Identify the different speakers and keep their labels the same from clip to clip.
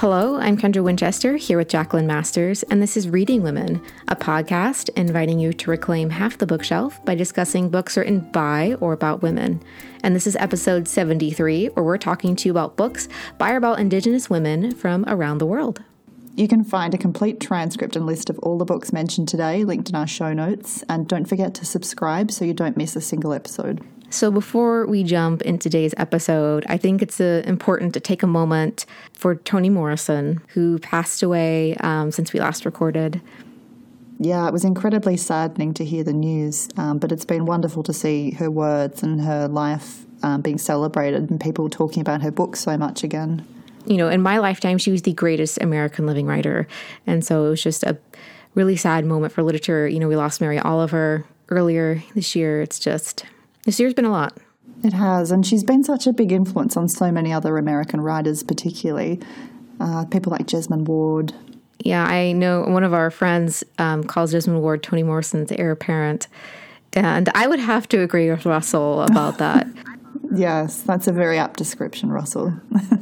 Speaker 1: Hello, I'm Kendra Winchester here with Jacqueline Masters, and this is Reading Women, a podcast inviting you to reclaim half the bookshelf by discussing books written by or about women. And this is episode 73, where we're talking to you about books by or about Indigenous women from around the world.
Speaker 2: You can find a complete transcript and list of all the books mentioned today linked in our show notes, and don't forget to subscribe so you don't miss a single episode.
Speaker 1: So before we jump into today's episode, I think it's important to take a moment for Toni Morrison, who passed away since we last recorded.
Speaker 2: Yeah, it was incredibly saddening to hear the news, but it's been wonderful to see her words and her life being celebrated and people talking about her books so much again.
Speaker 1: You know, in my lifetime, she was the greatest American living writer. And so it was just a really sad moment for literature. You know, we lost Mary Oliver earlier this year. This year's been a lot.
Speaker 2: It has, and she's been such a big influence on so many other American writers, particularly people like Jesmyn Ward.
Speaker 1: Yeah, I know one of our friends calls Jesmyn Ward Toni Morrison's heir apparent, and I would have to agree with Russell about that.
Speaker 2: Yes, that's a very apt description, Russell.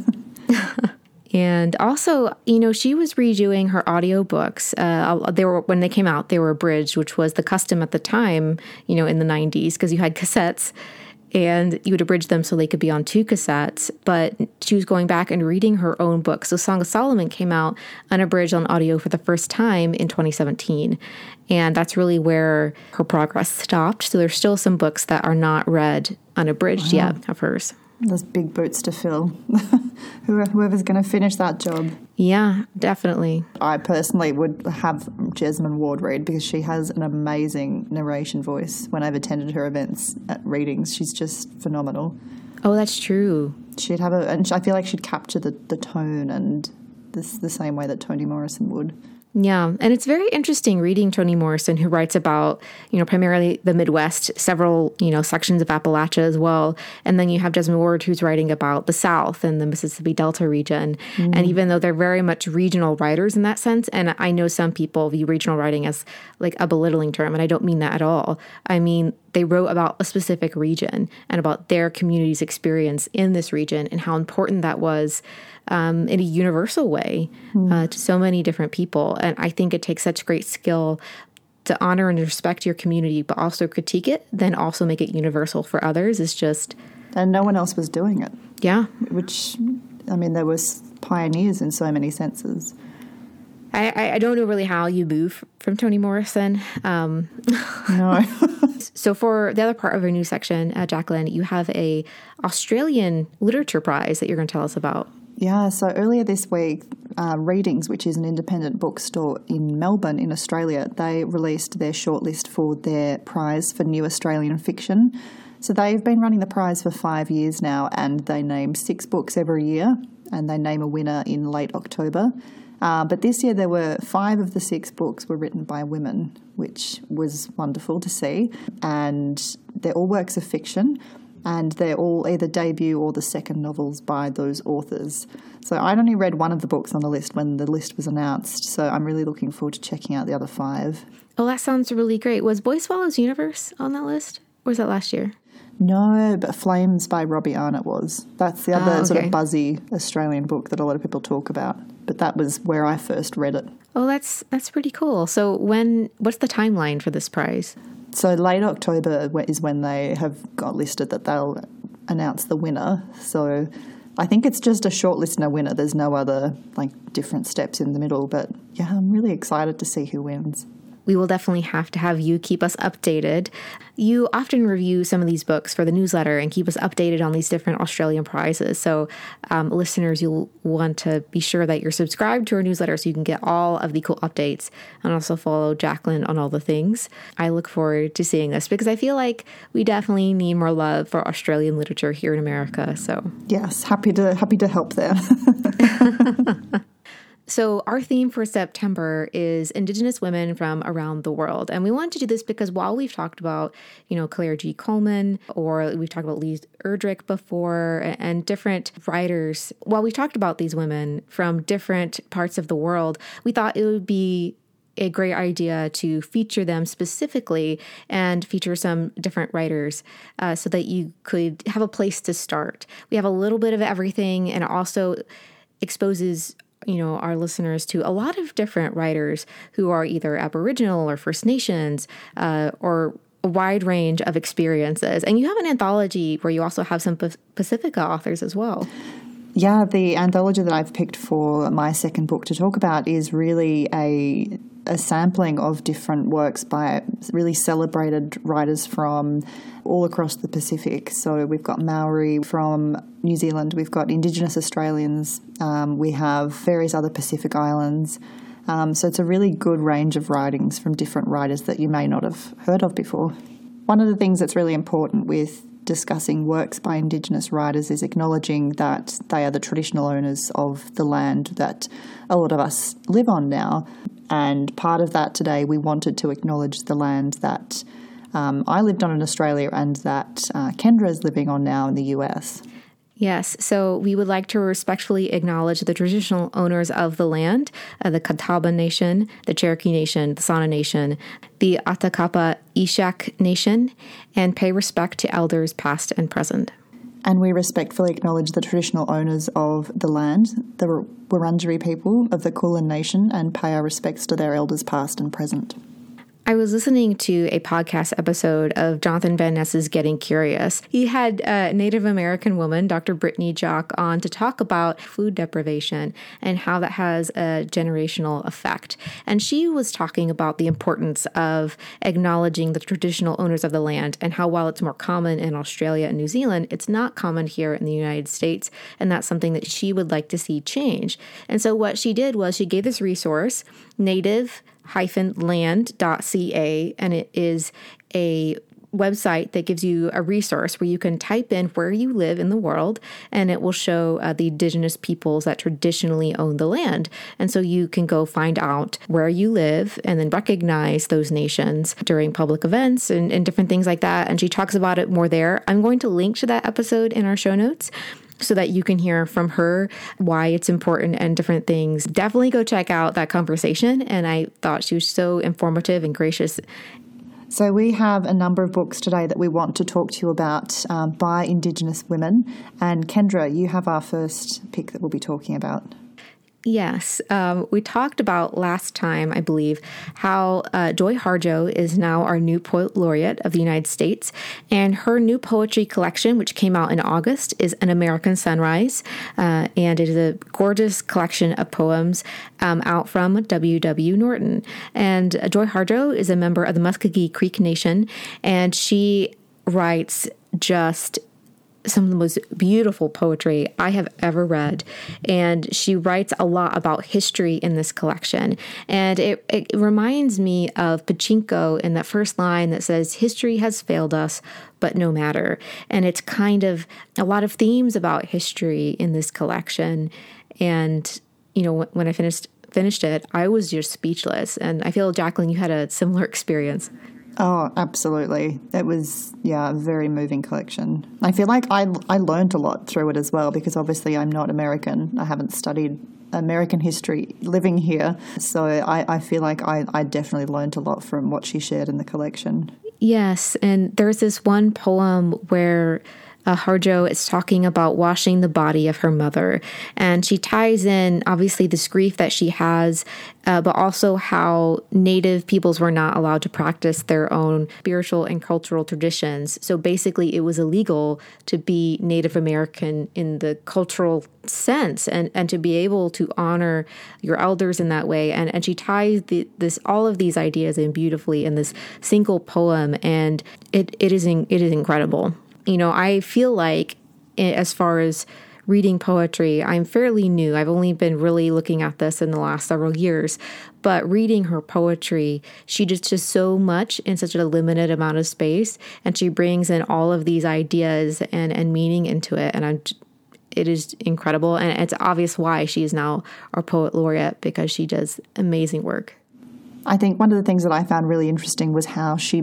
Speaker 1: And also, you know, she was redoing her audiobooks. When they came out, they were abridged, which was the custom at the time, you know, in the 90s, because you had cassettes and you would abridge them so they could be on two cassettes. But she was going back and reading her own books. So Song of Solomon came out unabridged on audio for the first time in 2017. And that's really where her progress stopped. So there's still some books that are not read unabridged yet of hers.
Speaker 2: There's big boots to fill. Whoever's going to finish that job.
Speaker 1: Yeah, definitely.
Speaker 2: I personally would have Jesmyn Ward read because she has an amazing narration voice. When I've attended her events at readings, she's just phenomenal.
Speaker 1: Oh, that's true.
Speaker 2: And I feel like she'd capture the tone and the same way that Toni Morrison would.
Speaker 1: Yeah, and it's very interesting reading Toni Morrison, who writes about, you know, primarily the Midwest, several, you know, sections of Appalachia as well. And then you have Jesmyn Ward, who's writing about the South and the Mississippi Delta region. And even though they're very much regional writers in that sense, and I know some people view regional writing as like a belittling term, and I don't mean that at all. I mean, they wrote about a specific region and about their community's experience in this region and how important that was in a universal way to so many different people. And I think it takes such great skill to honor and respect your community, but also critique it, then also make it universal for others. It's just...
Speaker 2: And no one else was doing it.
Speaker 1: Yeah.
Speaker 2: Which, I mean, there was pioneers in so many senses.
Speaker 1: I don't know really how you move from Toni Morrison.
Speaker 2: No.
Speaker 1: So for the other part of our news section, Jacqueline, you have a Australian literature prize that you're going to tell us about.
Speaker 2: Yeah, so earlier this week, Readings, which is an independent bookstore in Melbourne in Australia, they released their shortlist for their prize for new Australian fiction. So they've been running the prize for 5 years now, and they name 6 books every year, and they name a winner in late October. But this year there were 5 of the 6 books were written by women, which was wonderful to see. And they're all works of fiction, and they're all either debut or the second novels by those authors. So I'd only read one of the books on the list when the list was announced, so I'm really looking forward to checking out the other 5.
Speaker 1: Oh, that sounds really great. Was Boy Swallows Universe on that list? Or was that last year?
Speaker 2: No, but Flames by Robbie Arnott was. That's the other sort of buzzy Australian book that a lot of people talk about. But that was where I first read it.
Speaker 1: Oh, that's pretty cool. So what's the timeline for this prize?
Speaker 2: So late October is when they have got listed that they'll announce the winner. So I think it's just a shortlist and a winner. There's no other different steps in the middle. But yeah, I'm really excited to see who wins.
Speaker 1: We will definitely have to have you keep us updated. You often review some of these books for the newsletter and keep us updated on these different Australian prizes. So listeners, you'll want to be sure that you're subscribed to our newsletter so you can get all of the cool updates and also follow Jacqueline on all the things. I look forward to seeing this because I feel like we definitely need more love for Australian literature here in America. So
Speaker 2: yes, happy to help there.
Speaker 1: So our theme for September is Indigenous women from around the world. And we wanted to do this because while we've talked about, you know, Claire G. Coleman, or we've talked about Lee Erdrich before, and different writers, while we talked about these women from different parts of the world, we thought it would be a great idea to feature them specifically and feature some different writers so that you could have a place to start. We have a little bit of everything, and it also exposes our listeners to a lot of different writers who are either Aboriginal or First Nations, or a wide range of experiences. And you have an anthology where you also have some Pacifica authors as well.
Speaker 2: Yeah, the anthology that I've picked for my second book to talk about is really a sampling of different works by really celebrated writers from all across the Pacific. So we've got Maori from New Zealand, we've got Indigenous Australians, we have various other Pacific islands. So it's a really good range of writings from different writers that you may not have heard of before. One of the things that's really important with discussing works by Indigenous writers is acknowledging that they are the traditional owners of the land that a lot of us live on now. And part of that today, we wanted to acknowledge the land that I lived on in Australia and that Kendra is living on now in the US.
Speaker 1: Yes, so we would like to respectfully acknowledge the traditional owners of the land, the Catawba Nation, the Cherokee Nation, the Sauna Nation, the Atakapa Ishak Nation, and pay respect to elders past and present.
Speaker 2: And we respectfully acknowledge the traditional owners of the land, the Wurundjeri people of the Kulin Nation, and pay our respects to their elders past and present.
Speaker 1: I was listening to a podcast episode of Jonathan Van Ness's Getting Curious. He had a Native American woman, Dr. Brittany Jock, on to talk about food deprivation and how that has a generational effect. And she was talking about the importance of acknowledging the traditional owners of the land and how while it's more common in Australia and New Zealand, it's not common here in the United States. And that's something that she would like to see change. And so what she did was she gave this resource, native-land.ca, and it is a website that gives you a resource where you can type in where you live in the world, and it will show the Indigenous peoples that traditionally own the land. And so you can go find out where you live and then recognize those nations during public events and different things like that. And she talks about it more there. I'm going to link to that episode in our show notes so that you can hear from her why it's important and different things. Definitely go check out that conversation. And I thought she was so informative and gracious.
Speaker 2: So we have a number of books today that we want to talk to you about by Indigenous women. And Kendra, you have our first pick that we'll be talking about.
Speaker 1: Yes. We talked about last time, I believe, how Joy Harjo is now our new Poet Laureate of the United States. And her new poetry collection, which came out in August, is An American Sunrise. And it is a gorgeous collection of poems out from W.W. Norton. And Joy Harjo is a member of the Muskogee Creek Nation, and she writes just some of the most beautiful poetry I have ever read. And she writes a lot about history in this collection. And it reminds me of Pachinko in that first line that says, "History has failed us, but no matter." And it's kind of a lot of themes about history in this collection. And, when I finished it, I was just speechless. And I feel, Jacqueline, you had a similar experience.
Speaker 2: Oh, absolutely. It was, a very moving collection. I feel like I learned a lot through it as well, because obviously I'm not American. I haven't studied American history living here. So I feel like I definitely learned a lot from what she shared in the collection.
Speaker 1: Yes, and there's this one poem where Harjo is talking about washing the body of her mother. And she ties in, obviously, this grief that she has, but also how Native peoples were not allowed to practice their own spiritual and cultural traditions. So basically, it was illegal to be Native American in the cultural sense and to be able to honor your elders in that way. And she ties all of these ideas in beautifully in this single poem, and it is incredible. I feel like as far as reading poetry, I'm fairly new. I've only been really looking at this in the last several years. But reading her poetry, she does just so much in such a limited amount of space. And she brings in all of these ideas and meaning into it. And it is incredible. And it's obvious why she is now our Poet Laureate, because she does amazing work.
Speaker 2: I think one of the things that I found really interesting was how she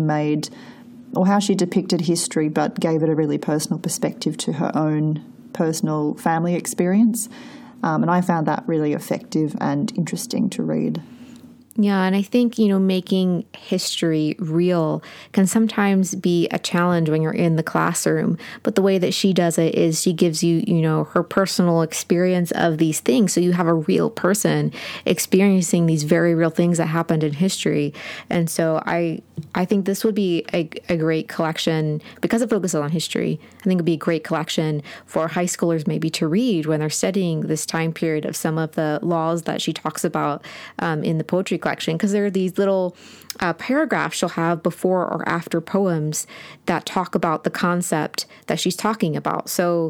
Speaker 2: depicted history but gave it a really personal perspective to her own personal family experience. And I found that really effective and interesting to read.
Speaker 1: Yeah, and I think, making history real can sometimes be a challenge when you're in the classroom. But the way that she does it is she gives you, her personal experience of these things. So you have a real person experiencing these very real things that happened in history. And so I think this would be a great collection because it focuses on history. I think it'd be a great collection for high schoolers maybe to read when they're studying this time period of some of the laws that she talks about in the poetry collection, because there are these little paragraphs she'll have before or after poems that talk about the concept that she's talking about. So,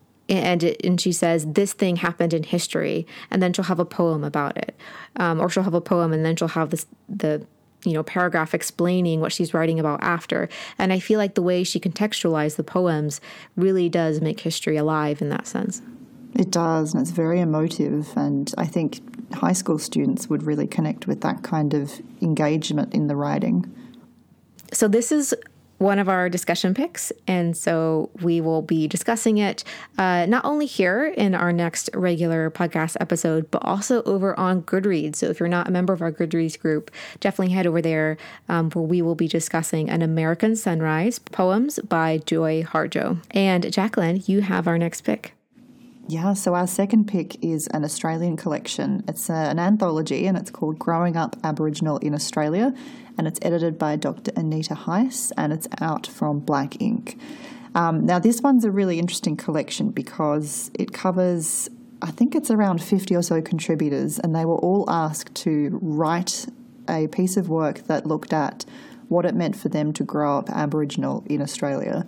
Speaker 1: and she says, this thing happened in history, and then she'll have a poem about it. Or she'll have a poem, and then she'll have the paragraph explaining what she's writing about after. And I feel like the way she contextualized the poems really does make history alive in that sense.
Speaker 2: It does, and it's very emotive, and I think high school students would really connect with that kind of engagement in the writing.
Speaker 1: So this is one of our discussion picks, and so we will be discussing it not only here in our next regular podcast episode, but also over on Goodreads. So if you're not a member of our Goodreads group, definitely head over there where we will be discussing An American Sunrise, poems by Joy Harjo. And Jacqueline, you have our next pick.
Speaker 2: Yeah, so our second pick is an Australian collection. It's an anthology, and it's called Growing Up Aboriginal in Australia, and it's edited by Dr. Anita Heiss, and it's out from Black Ink. Now, this one's a really interesting collection because it covers, I think it's around 50 or so contributors, and they were all asked to write a piece of work that looked at what it meant for them to grow up Aboriginal in Australia.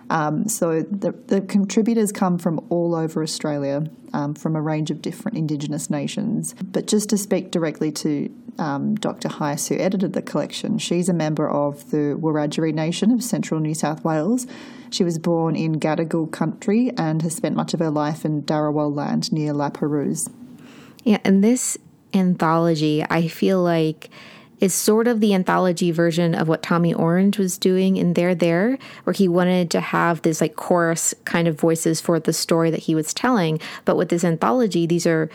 Speaker 2: So the contributors come from all over Australia, from a range of different Indigenous nations. But just to speak directly to Dr. Heiss, who edited the collection, she's a member of the Wiradjuri Nation of central New South Wales. She was born in Gadigal country and has spent much of her life in Darawal land near La Perouse.
Speaker 1: Yeah, and this anthology, I feel like, is sort of the anthology version of what Tommy Orange was doing in There, where he wanted to have this like chorus kind of voices for the story that he was telling. But with this anthology, these are,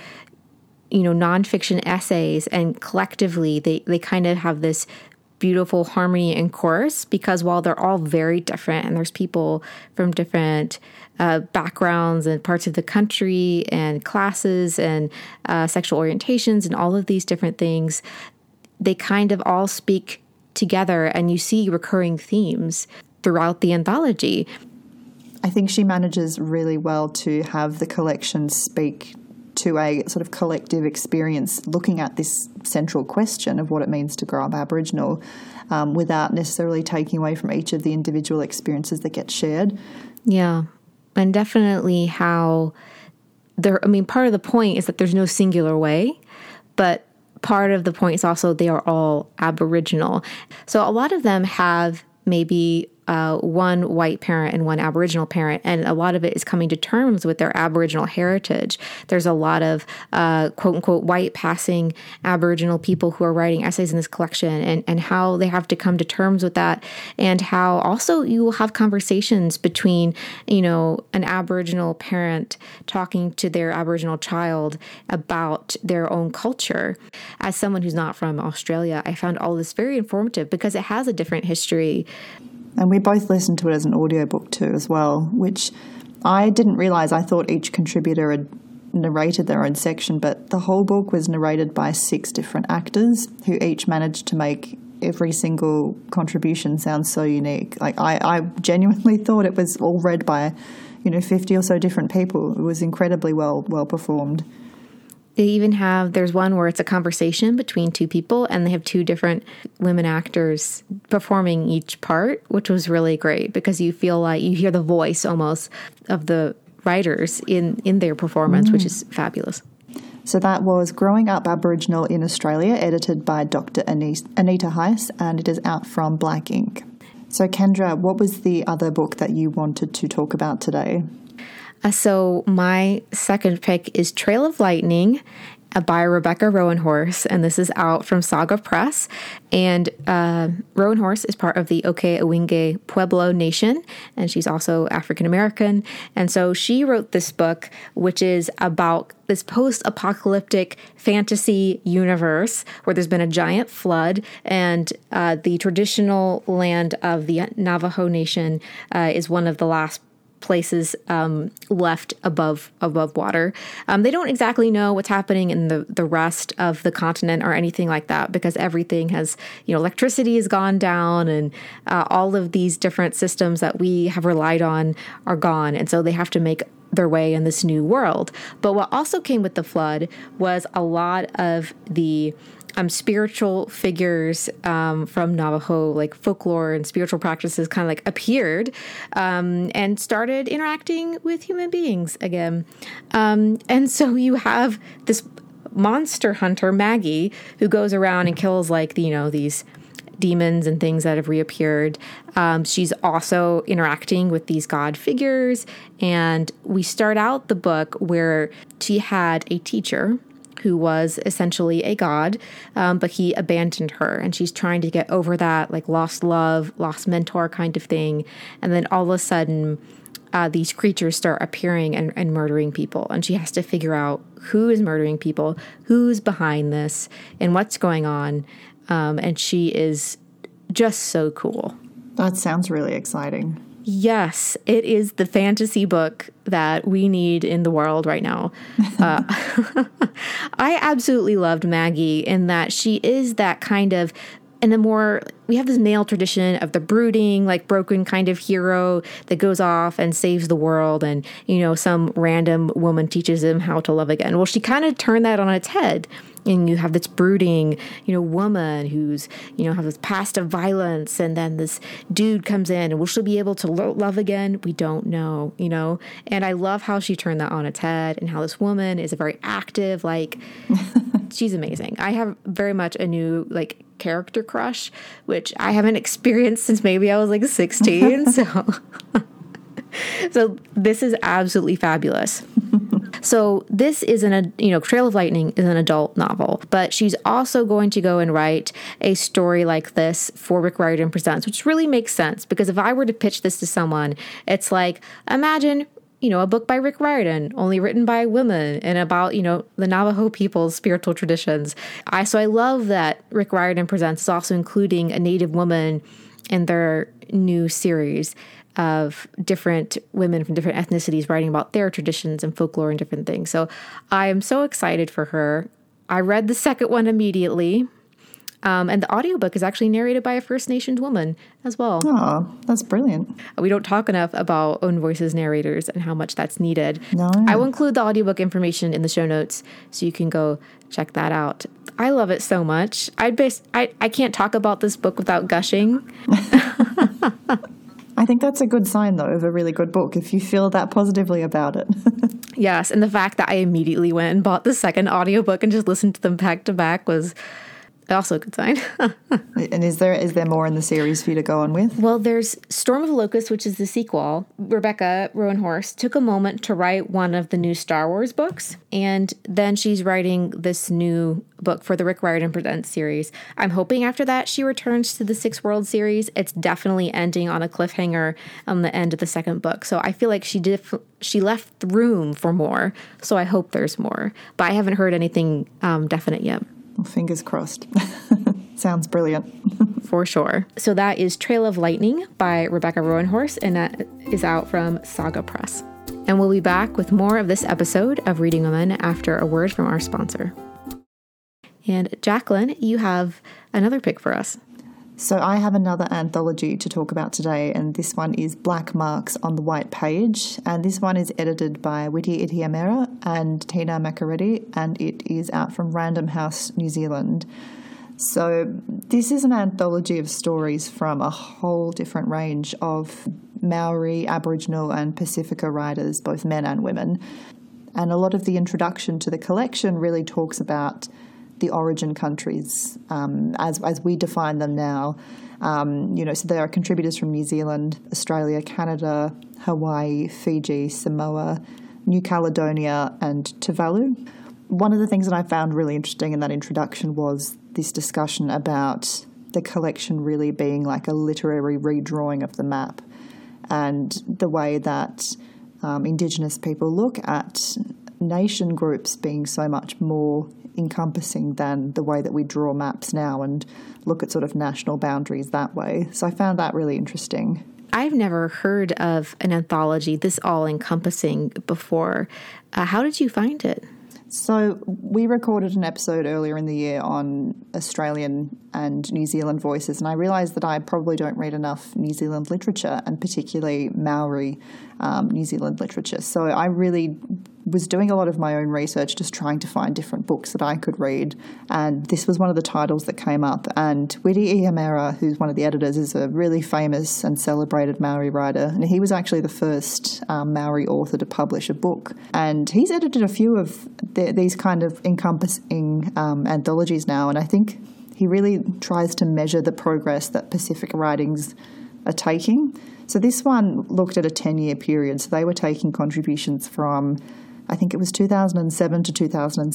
Speaker 1: nonfiction essays, and collectively they kind of have this beautiful harmony and chorus, because while they're all very different and there's people from different backgrounds and parts of the country and classes and sexual orientations and all of these different things, they kind of all speak together, and you see recurring themes throughout the anthology.
Speaker 2: I think she manages really well to have the collection speak to a sort of collective experience looking at this central question of what it means to grow up Aboriginal, without necessarily taking away from each of the individual experiences that get shared.
Speaker 1: Yeah, and definitely how part of the point is that there's no singular way, but part of the point is also they are all Aboriginal. So a lot of them have maybe one white parent and one Aboriginal parent, and a lot of it is coming to terms with their Aboriginal heritage. There's a lot of quote unquote white passing Aboriginal people who are writing essays in this collection, and how they have to come to terms with that, and how also you will have conversations between, an Aboriginal parent talking to their Aboriginal child about their own culture. As someone who's not from Australia, I found all this very informative because it has a different history.
Speaker 2: And we both listened to it as an audiobook too as well, which I didn't realise. I thought each contributor had narrated their own section, but the whole book was narrated by 6 different actors who each managed to make every single contribution sound so unique. Like I genuinely thought it was all read by, 50 or so different people. It was incredibly well performed.
Speaker 1: They even there's one where it's a conversation between 2 people, and they have 2 different women actors performing each part, which was really great because you feel like you hear the voice almost of the writers in their performance, which is fabulous.
Speaker 2: So that was Growing Up Aboriginal in Australia, edited by Dr. Anita Heiss, and it is out from Black Ink. So Kendra, what was the other book that you wanted to talk about today?
Speaker 1: So my second pick is Trail of Lightning by Rebecca Roanhorse, and this is out from Saga Press. And Roanhorse is part of the Oke-Awinge Pueblo Nation, and she's also African American. And so she wrote this book, which is about this post-apocalyptic fantasy universe where there's been a giant flood, and the traditional land of the Navajo Nation is one of the last places left above water. They don't exactly know what's happening in the rest of the continent or anything like that, because everything has, electricity has gone down, and all of these different systems that we have relied on are gone. And so they have to make their way in this new world. But what also came with the flood was a lot of the spiritual figures from Navajo, like folklore and spiritual practices, kind of like appeared and started interacting with human beings again. And so you have this monster hunter, Maggie, who goes around and kills these demons and things that have reappeared. She's also interacting with these god figures. And we start out the book where she had a teacher who was essentially a god, but he abandoned her, and she's trying to get over that, like lost love, lost mentor kind of thing. And then all of a sudden, these creatures start appearing and murdering people, and she has to figure out who is murdering people, who's behind this, and what's going on. And she is just so cool.
Speaker 2: That sounds really exciting.
Speaker 1: Yes, it is the fantasy book that we need in the world right now. I absolutely loved Maggie in that she is that kind of, we have this male tradition of the brooding, like broken kind of hero that goes off and saves the world, and, some random woman teaches him how to love again. Well, she kind of turned that on its head. And you have this brooding, woman who's, have this past of violence, and then this dude comes in, and will she be able to love again? We don't know, And I love how she turned that on its head, and how this woman is a very active, she's amazing. I have very much a new, character crush, which I haven't experienced since maybe I was 16. So this is absolutely fabulous. So this is Trail of Lightning is an adult novel, but she's also going to go and write a story like this for Rick Riordan Presents, which really makes sense, because if I were to pitch this to someone, it's like, imagine, a book by Rick Riordan, only written by women and about, the Navajo people's spiritual traditions. So I love that Rick Riordan Presents is also including a Native woman in their new series of different women from different ethnicities writing about their traditions and folklore and different things. So I am so excited for her. I read the second one immediately. And the audiobook is actually narrated by a First Nations woman as well.
Speaker 2: Oh, that's brilliant.
Speaker 1: We don't talk enough about Own Voices narrators and how much that's needed.
Speaker 2: No.
Speaker 1: I will include the audiobook information in the show notes so you can go check that out. I love it so much. I can't talk about this book without gushing.
Speaker 2: I think that's a good sign, though, of a really good book, if you feel that positively about it.
Speaker 1: Yes, and the fact that I immediately went and bought the second audiobook and just listened to them back to back was also a good sign.
Speaker 2: And is there more in the series for you to go on with?
Speaker 1: Well, there's Storm of Locusts, which is the sequel. Rebecca Roanhorse took a moment to write one of the new Star Wars books, and then she's writing this new book for the Rick Riordan Presents series. I'm hoping after that she returns to the Six World series. It's definitely ending on a cliffhanger on the end of the second book. So I feel like she left room for more. So I hope there's more. But I haven't heard anything definite yet.
Speaker 2: Well, fingers crossed. Sounds brilliant.
Speaker 1: For sure. So that is Trail of Lightning by Rebecca Roanhorse, and that is out from Saga Press. And we'll be back with more of this episode of Reading Women after a word from our sponsor. And Jacqueline, you have another pick for us.
Speaker 2: So I have another anthology to talk about today, and this one is Black Marks on the White Page, and this one is edited by Witi Itiamera and Tina Maccareddy, and it is out from Random House, New Zealand. So this is an anthology of stories from a whole different range of Maori, Aboriginal and Pacifica writers, both men and women. And a lot of the introduction to the collection really talks about the origin countries as we define them now. So there are contributors from New Zealand, Australia, Canada, Hawaii, Fiji, Samoa, New Caledonia and Tuvalu. one of the things that I found really interesting in that introduction was this discussion about the collection really being like a literary redrawing of the map, and the way that Indigenous people look at nation groups being so much more encompassing than the way that we draw maps now and look at sort of national boundaries that way. So I found that really interesting.
Speaker 1: I've never heard of an anthology this all-encompassing before. How did you find it?
Speaker 2: So we recorded an episode earlier in the year on Australian and New Zealand voices, and I realised that I probably don't read enough New Zealand literature, and particularly Maori New Zealand literature. So I really was doing a lot of my own research, just trying to find different books that I could read, and this was one of the titles that came up. And Wiri Ihiamera, who's one of the editors, is a really famous and celebrated Maori writer, and he was actually the first Maori author to publish a book, and he's edited a few of these kind of encompassing anthologies now, and I think he really tries to measure the progress that Pacific writings are taking. So this one looked at a 10-year period, so they were taking contributions from, I think it was 2007 to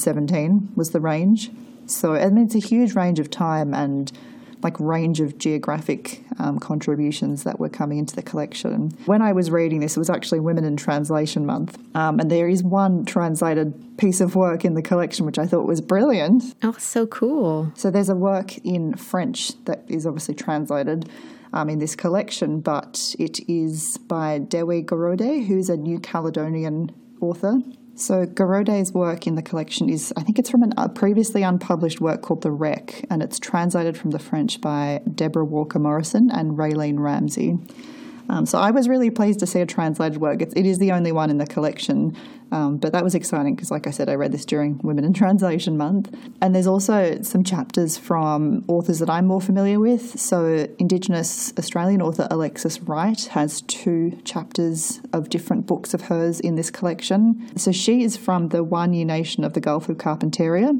Speaker 2: 2017 was the range. So, and it's a huge range of time and like range of geographic contributions that were coming into the collection. When I was reading this, it was actually Women in Translation Month, and there is one translated piece of work in the collection which I thought was brilliant.
Speaker 1: Oh, so cool.
Speaker 2: So there's a work in French that is obviously translated in this collection, but it is by Dewi Gorode, who's a New Caledonian author. So Gorode's work in the collection is, I think it's from a previously unpublished work called The Wreck, and it's translated from the French by Deborah Walker Morrison and Raylene Ramsey. So I was really pleased to see a translated work. It is the only one in the collection, but that was exciting because, like I said, I read this during Women in Translation Month. And there's also some chapters from authors that I'm more familiar with. So Indigenous Australian author Alexis Wright has 2 chapters of different books of hers in this collection. So she is from the Wanyee Nation of the Gulf of Carpentaria,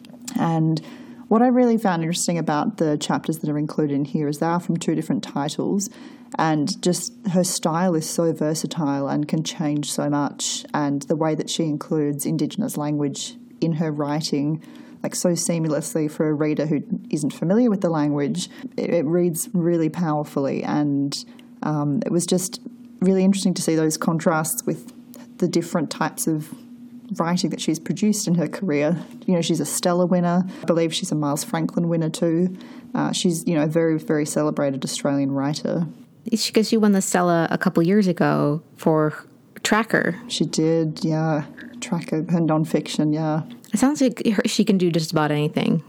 Speaker 2: and what I really found interesting about the chapters that are included in here is they are from 2 different titles, and just her style is so versatile and can change so much, and the way that she includes Indigenous language in her writing, like so seamlessly for a reader who isn't familiar with the language, it reads really powerfully, and it was just really interesting to see those contrasts with the different types of writing that she's produced in her career. You know, she's a Stella winner. I believe she's a Miles Franklin winner too. She's, you know, a very, very celebrated Australian writer.
Speaker 1: Because she won the Stella a couple years ago for Tracker.
Speaker 2: She did, yeah. Tracker, her non-fiction, yeah.
Speaker 1: It sounds like she can do just about anything.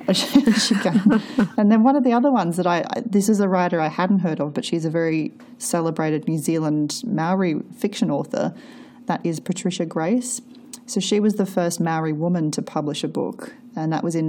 Speaker 2: She can. And then one of the other ones that this is a writer I hadn't heard of, but she's a very celebrated New Zealand Maori fiction author. That is Patricia Grace. So she was the first Maori woman to publish a book, and that was in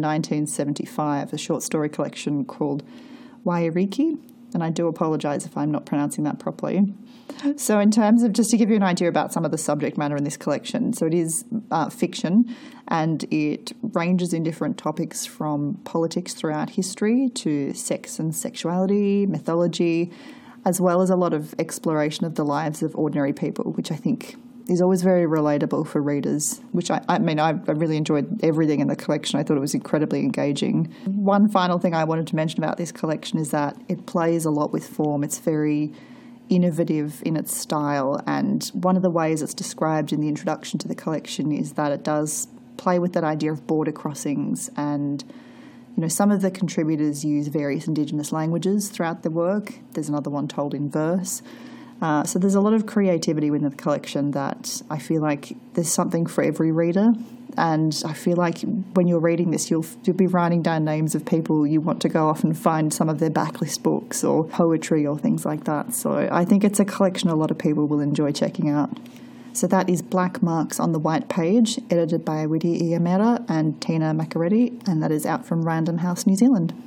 Speaker 2: 1975, a short story collection called Wairiki, and I do apologise if I'm not pronouncing that properly. So in terms of, just to give you an idea about some of the subject matter in this collection, so it is fiction, and it ranges in different topics from politics throughout history to sex and sexuality, mythology, as well as a lot of exploration of the lives of ordinary people, which I think is always very relatable for readers, which I really enjoyed everything in the collection. I thought it was incredibly engaging. One final thing I wanted to mention about this collection is that it plays a lot with form. It's very innovative in its style, and one of the ways it's described in the introduction to the collection is that it does play with that idea of border crossings, and you know, some of the contributors use various Indigenous languages throughout the work. There's another one told in verse. So there's a lot of creativity within the collection that I feel like there's something for every reader. And I feel like when you're reading this, you'll be writing down names of people you want to go off and find some of their backlist books or poetry or things like that. So I think it's a collection a lot of people will enjoy checking out. So that is Black Marks on the White Page, edited by Wiri Ihiamera and Tina Maccaretti, and that is out from Random House, New Zealand.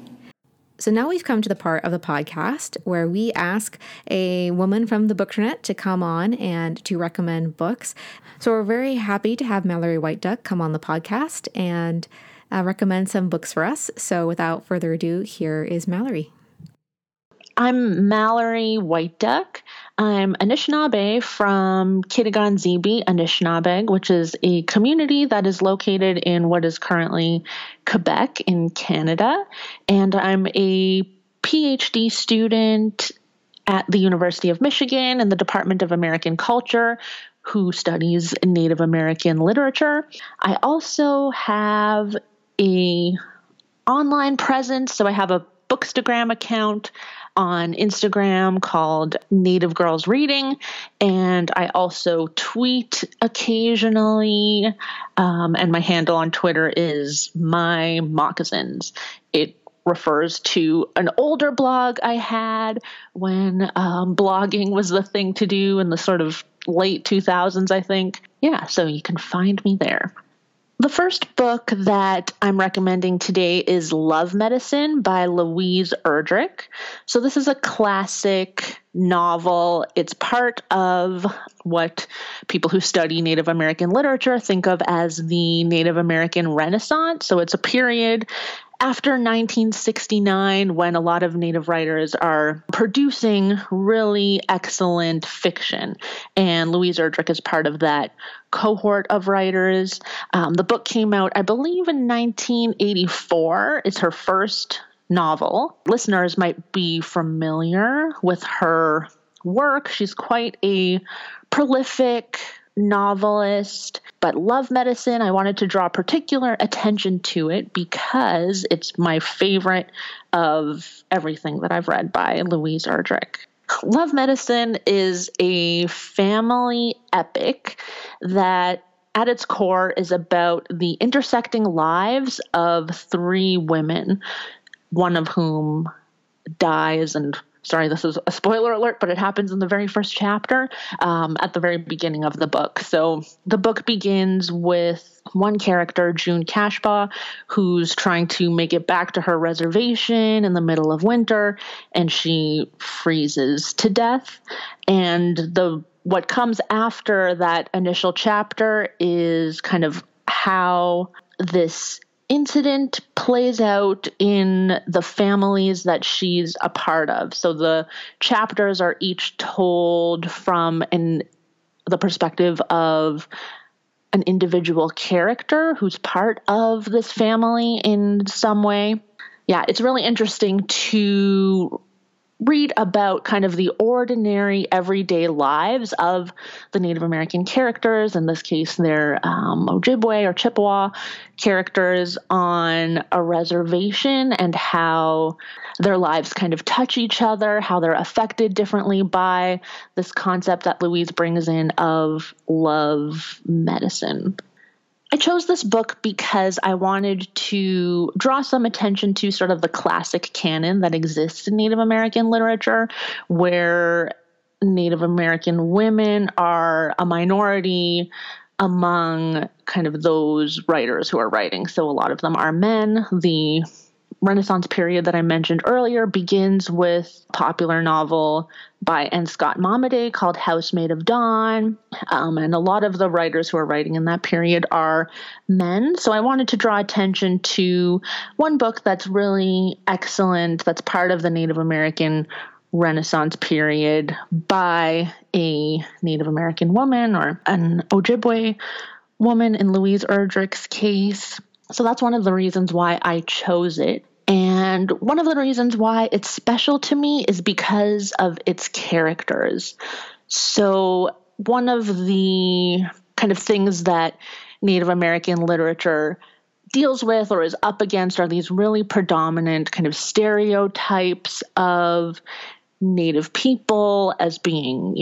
Speaker 1: So now we've come to the part of the podcast where we ask a woman from the Bookternet to come on and to recommend books. So we're very happy to have Mallory White Duck come on the podcast and recommend some books for us. So without further ado, here is Mallory.
Speaker 3: I'm Mallory White Duck. I'm Anishinaabe from Kitigan-Zibi, Anishinaabeg, which is a community that is located in what is currently Quebec in Canada. And I'm a PhD student at the University of Michigan in the Department of American Culture, who studies Native American literature. I also have a online presence, so I have a Bookstagram account on Instagram called Native Girls Reading, and I also tweet occasionally, and my handle on Twitter is My Moccasins. It refers to an older blog I had when blogging was the thing to do in the sort of late 2000s, I think. Yeah, so you can find me there. The first book that I'm recommending today is Love Medicine by Louise Erdrich. So this is a classic novel. It's part of what people who study Native American literature think of as the Native American Renaissance. So it's a period after 1969, when a lot of Native writers are producing really excellent fiction, and Louise Erdrich is part of that cohort of writers. The book came out, I believe, in 1984. It's her first novel. Listeners might be familiar with her work. She's quite a prolific novelist, but Love Medicine, I wanted to draw particular attention to it because it's my favorite of everything that I've read by Louise Erdrich. Love Medicine is a family epic that at its core is about the intersecting lives of three women, one of whom dies, and sorry, this is a spoiler alert, but it happens in the very first chapter at the very beginning of the book. So the book begins with one character, June Cashbaugh, who's trying to make it back to her reservation in the middle of winter, and she freezes to death. And what comes after that initial chapter is kind of how this incident plays out in the families that she's a part of. So the chapters are each told from the perspective of an individual character who's part of this family in some way. Yeah, it's really interesting to read about kind of the ordinary everyday lives of the Native American characters. In this case, they're Ojibwe or Chippewa characters on a reservation, and how their lives kind of touch each other, how they're affected differently by this concept that Louise brings in of love medicine. I chose this book because I wanted to draw some attention to sort of the classic canon that exists in Native American literature, where Native American women are a minority among kind of those writers who are writing. So a lot of them are men. The Renaissance period that I mentioned earlier begins with a popular novel by N. Scott Momaday called Housemaid of Dawn. And a lot of the writers who are writing in that period are men. So I wanted to draw attention to one book that's really excellent, that's part of the Native American Renaissance period by a Native American woman, or an Ojibwe woman in Louise Erdrich's case. So that's one of the reasons why I chose it. And one of the reasons why it's special to me is because of its characters. So one of the kind of things that Native American literature deals with or is up against are these really predominant kind of stereotypes of Native people as being,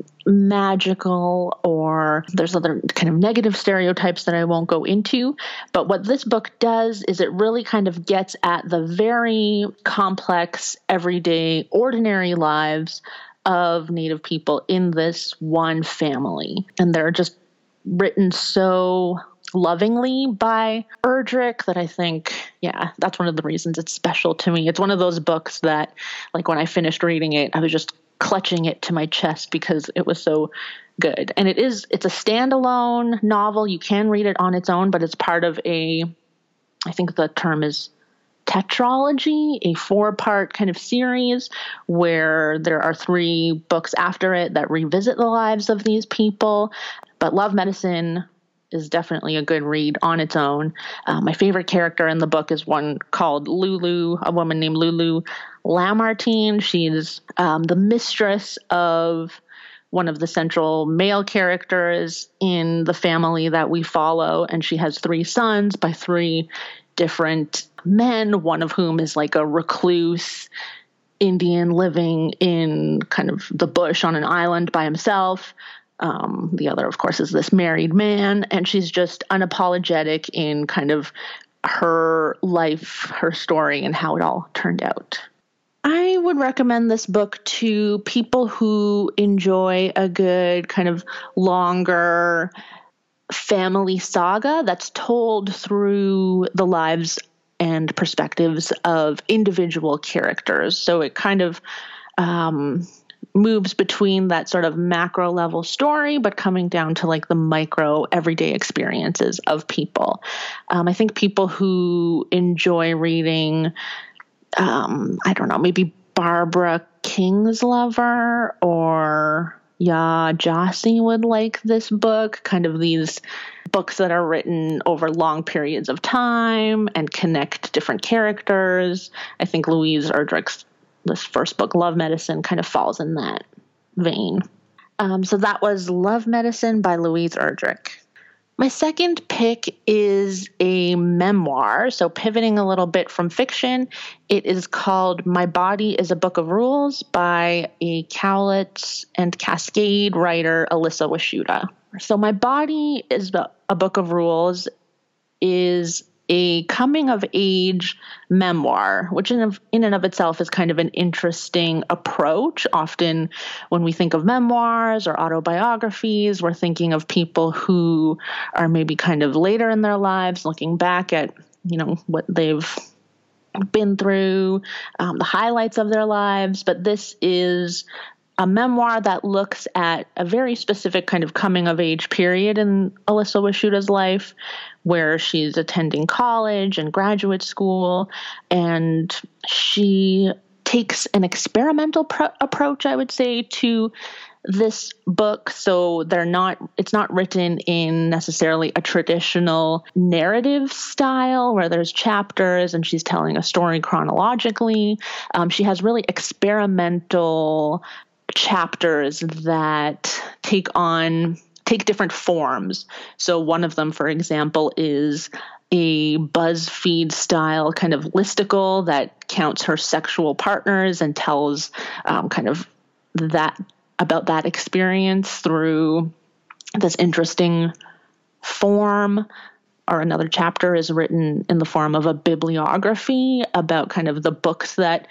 Speaker 3: magical, or there's other kind of negative stereotypes that I won't go into. But what this book does is it really kind of gets at the very complex, everyday, ordinary lives of Native people in this one family. And they're just written so lovingly by Erdrich that I think, that's one of the reasons it's special to me. It's one of those books that, like, when I finished reading it, I was just clutching it to my chest because it was so good. And it's a standalone novel. You can read it on its own, but it's part of I think the term is tetralogy, a 4-part kind of series where there are 3 books after it that revisit the lives of these people. But Love Medicine is definitely a good read on its own. My favorite character in the book is one called Lulu, a woman named Lulu Lamartine. She's the mistress of one of the central male characters in the family that we follow, and she has 3 sons by 3 different men, one of whom is like a recluse Indian living in kind of the bush on an island by himself. The other, of course, is this married man, and she's just unapologetic in kind of her life, her story, and how it all turned out. I would recommend this book to people who enjoy a good kind of longer family saga that's told through the lives and perspectives of individual characters. So it kind of moves between that sort of macro level story, but coming down to like the micro everyday experiences of people. I think people who enjoy reading, I don't know, maybe Barbara Kingsolver or Yaa Gyasi would like this book, kind of these books that are written over long periods of time and connect different characters. I think Louise Erdrich's this first book, Love Medicine, kind of falls in that vein. So that was Love Medicine by Louise Erdrich. My second pick is a memoir. So pivoting a little bit from fiction, it is called My Body is a Book of Rules by a Cowlitz and Cascade writer, Alyssa Washuta. So My Body is a Book of Rules is a coming-of-age memoir, which in and of itself is kind of an interesting approach. Often when we think of memoirs or autobiographies, we're thinking of people who are maybe kind of later in their lives, looking back at, what they've been through, the highlights of their lives. But this is a memoir that looks at a very specific kind of coming-of-age period in Alyssa Washuta's life, where she's attending college and graduate school, and she takes an experimental approach, I would say, to this book. So it's not written in necessarily a traditional narrative style where there's chapters and she's telling a story chronologically. She has really experimental chapters that take different forms. So one of them, for example, is a BuzzFeed style kind of listicle that counts her sexual partners and tells kind of that about that experience through this interesting form. Or another chapter is written in the form of a bibliography about kind of the books that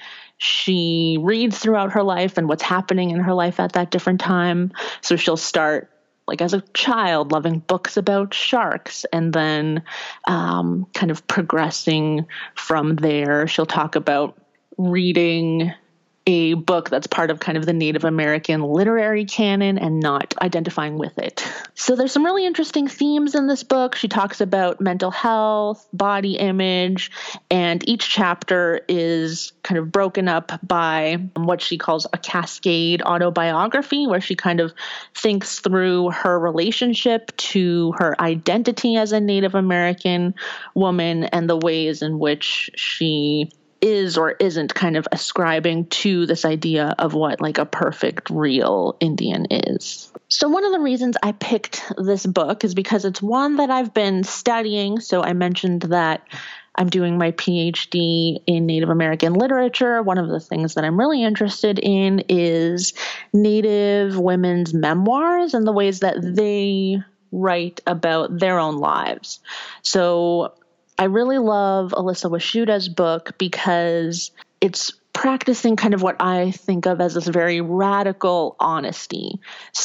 Speaker 3: she reads throughout her life and what's happening in her life at that different time. So she'll start like as a child loving books about sharks, and then kind of progressing from there. She'll talk about reading a book that's part of kind of the Native American literary canon and not identifying with it. So there's some really interesting themes in this book. She talks about mental health, body image, and each chapter is kind of broken up by what she calls a cascade autobiography, where she kind of thinks through her relationship to her identity as a Native American woman and the ways in which she is or isn't kind of ascribing to this idea of what like a perfect real Indian is. So one of the reasons I picked this book is because it's one that I've been studying. So I mentioned that I'm doing my PhD in Native American literature. One of the things that I'm really interested in is Native women's memoirs and the ways that they write about their own lives. So I really love Alyssa Washuta's book because it's practicing kind of what I think of as this very radical honesty.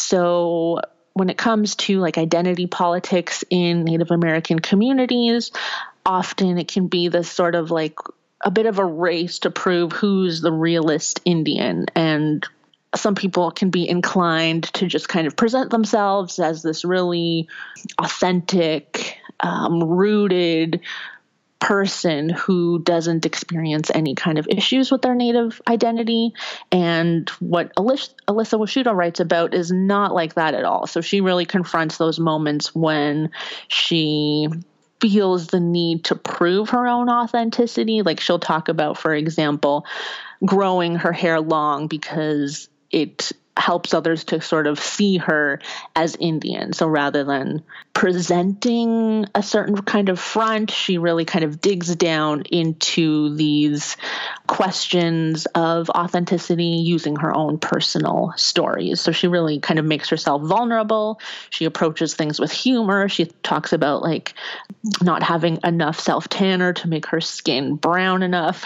Speaker 3: So when it comes to like identity politics in Native American communities, often it can be this sort of like a bit of a race to prove who's the realist Indian. And some people can be inclined to just kind of present themselves as this really authentic, rooted person who doesn't experience any kind of issues with their Native identity. And what Alyssa Washuta writes about is not like that at all. So she really confronts those moments when she feels the need to prove her own authenticity. Like she'll talk about, for example, growing her hair long because it helps others to sort of see her as Indian. So rather than presenting a certain kind of front, she really kind of digs down into these questions of authenticity using her own personal stories. So she really kind of makes herself vulnerable. She approaches things with humor. She talks about like not having enough self-tanner to make her skin brown enough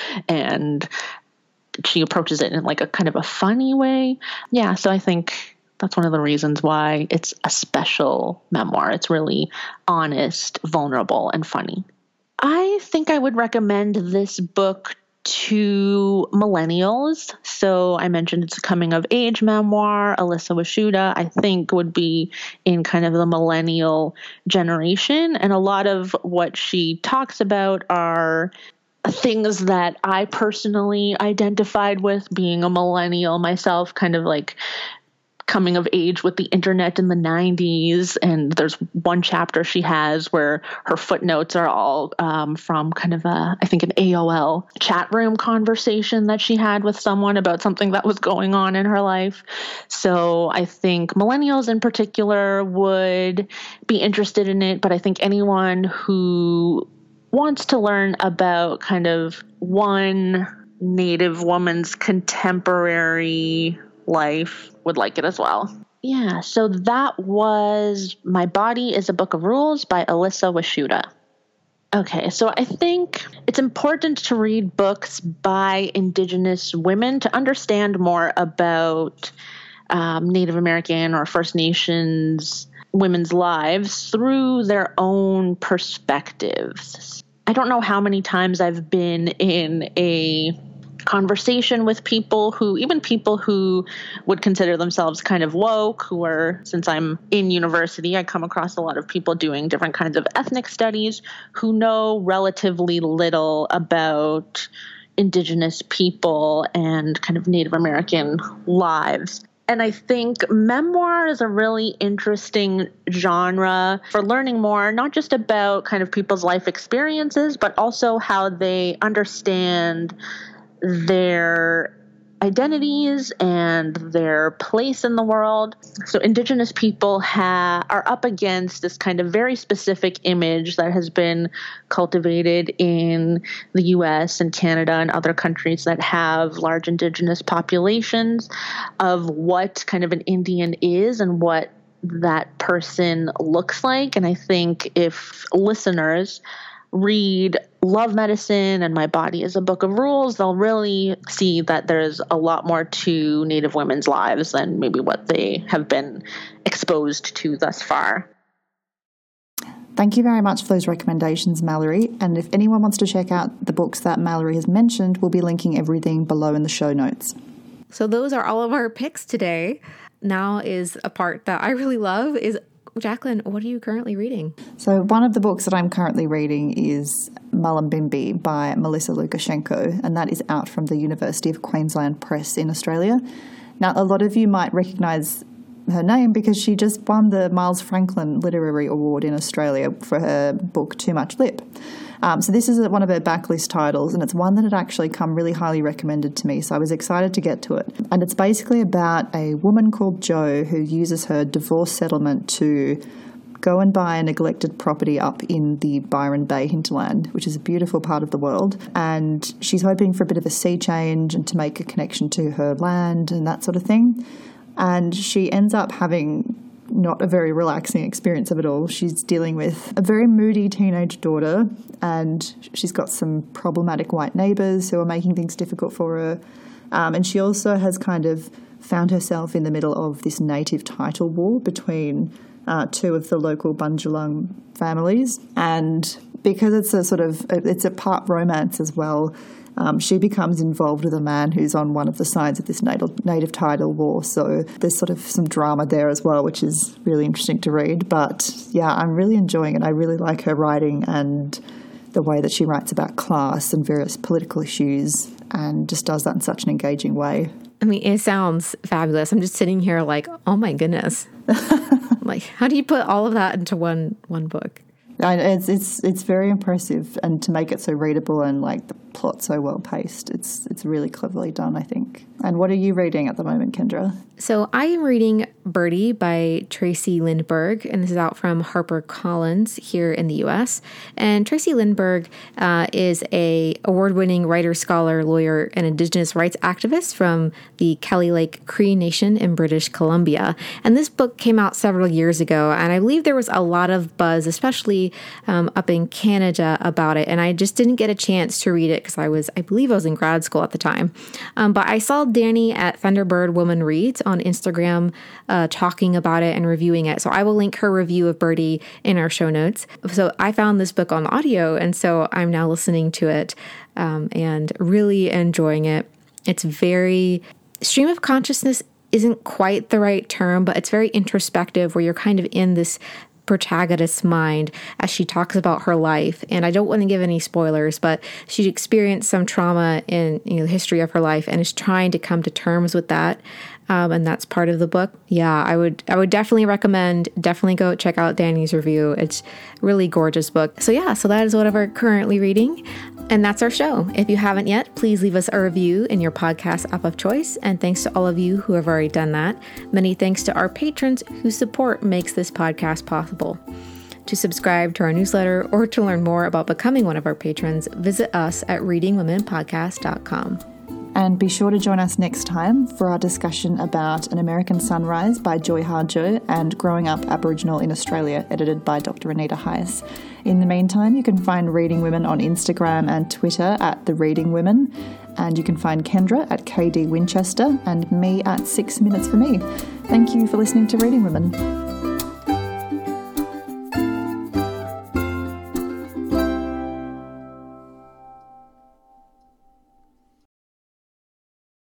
Speaker 3: and she approaches it in like a kind of a funny way. Yeah, so I think that's one of the reasons why it's a special memoir. It's really honest, vulnerable, and funny. I think I would recommend this book to millennials. So I mentioned it's a coming of age memoir. Alyssa Washuta, I think, would be in kind of the millennial generation. And a lot of what she talks about are things that I personally identified with being a millennial myself, kind of like coming of age with the internet in the 90s. And there's one chapter she has where her footnotes are all from kind of I think an AOL chat room conversation that she had with someone about something that was going on in her life. So I think millennials in particular would be interested in it, but I think anyone who wants to learn about kind of one Native woman's contemporary life would like it as well. Yeah, so that was My Body is a Book of Rules by Alyssa Washuta. Okay, so I think it's important to read books by Indigenous women to understand more about Native American or First Nations women's lives through their own perspectives. I don't know how many times I've been in a conversation with people who would consider themselves kind of woke, who are, since I'm in university, I come across a lot of people doing different kinds of ethnic studies who know relatively little about Indigenous people and kind of Native American lives. And I think memoir is a really interesting genre for learning more, not just about kind of people's life experiences, but also how they understand their identities and their place in the world. So Indigenous people are up against this kind of very specific image that has been cultivated in the US and Canada and other countries that have large Indigenous populations of what kind of an Indian is and what that person looks like. And I think if listeners read Love Medicine and My Body is a Book of Rules, they'll really see that there's a lot more to Native women's lives than maybe what they have been exposed to thus far.
Speaker 2: Thank you very much for those recommendations, Mallory. And if anyone wants to check out the books that Mallory has mentioned, we'll be linking everything below in the show notes.
Speaker 1: So those are all of our picks today. Now is a part that I really love is Jacqueline, what are you currently reading?
Speaker 2: So one of the books that I'm currently reading is Mullumbimby by Melissa Lukashenko, and that is out from the University of Queensland Press in Australia. Now, a lot of you might recognise her name because she just won the Miles Franklin Literary Award in Australia for her book Too Much Lip. So this is one of her backlist titles, and it's one that had actually come really highly recommended to me, so I was excited to get to it. And it's basically about a woman called Jo who uses her divorce settlement to go and buy a neglected property up in the Byron Bay hinterland, which is a beautiful part of the world. And she's hoping for a bit of a sea change and to make a connection to her land and that sort of thing. And she ends up having not a very relaxing experience of it all. She's dealing with a very moody teenage daughter, and she's got some problematic white neighbours who are making things difficult for her. And she also has kind of found herself in the middle of this native title war between two of the local Bundjalung families. And because it's a part romance as well, she becomes involved with a man who's on one of the sides of this native title war. So there's sort of some drama there as well, which is really interesting to read. But yeah, I'm really enjoying it. I really like her writing, and the way that she writes about class and various political issues, and just does that in such an engaging way.
Speaker 1: I mean, it sounds fabulous. I'm just sitting here like, oh my goodness. Like, how do you put all of that into one book?
Speaker 2: It's very impressive, and to make it so readable and like the plot so well paced, it's really cleverly done, I think. And what are you reading at the moment, Kendra?
Speaker 1: So I am reading Birdie by Tracy Lindbergh, and this is out from HarperCollins here in the U.S. And Tracy Lindbergh is a award-winning writer, scholar, lawyer, and Indigenous rights activist from the Kelly Lake Cree Nation in British Columbia. And this book came out several years ago, and I believe there was a lot of buzz, especially up in Canada, about it. And I just didn't get a chance to read it because I believe I was in grad school at the time. But I saw Danny at Thunderbird Woman Reads on Instagram talking about it and reviewing it. So I will link her review of Birdie in our show notes. So I found this book on audio, and so I'm now listening to it and really enjoying it. It's very stream of consciousness isn't quite the right term, but it's very introspective, where you're kind of in this protagonist's mind as she talks about her life. And I don't want to give any spoilers, but she experienced some trauma in the history of her life and is trying to come to terms with that. And that's part of the book. Yeah, I would definitely recommend, definitely go check out Danny's review. It's a really gorgeous book. So that is what we're currently reading. And that's our show. If you haven't yet, please leave us a review in your podcast app of choice. And thanks to all of you who have already done that. Many thanks to our patrons whose support makes this podcast possible. To subscribe to our newsletter or to learn more about becoming one of our patrons, visit us at readingwomenpodcast.com.
Speaker 2: And be sure to join us next time for our discussion about An American Sunrise by Joy Harjo and Growing Up Aboriginal in Australia, edited by Dr. Anita Heiss. In the meantime, you can find Reading Women on Instagram and Twitter at The Reading Women, and you can find Kendra at KD Winchester and me at 6 Minutes for Me. Thank you for listening to Reading Women.